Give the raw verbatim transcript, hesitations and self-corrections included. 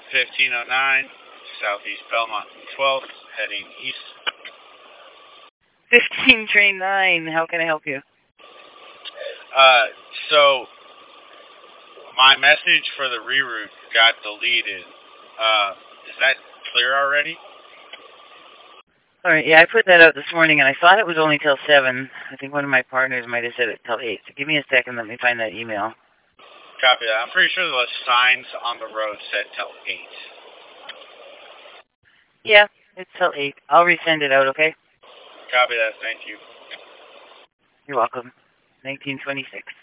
fifteen oh nine, Southeast Belmont twelfth, heading east. fifteen train nine, how can I help you? Uh, so, my message for the reroute got deleted. Uh, is that clear already? Alright, yeah, I put that out this morning, and I thought it was only till seven. I think one of my partners might have said it till eight. So give me a second, let me find that email. Copy that. I'm pretty sure the signs on the road said till eight. Yeah, it's till eight. I'll resend it out, okay? Copy that. Thank you. You're welcome. nineteen twenty-six.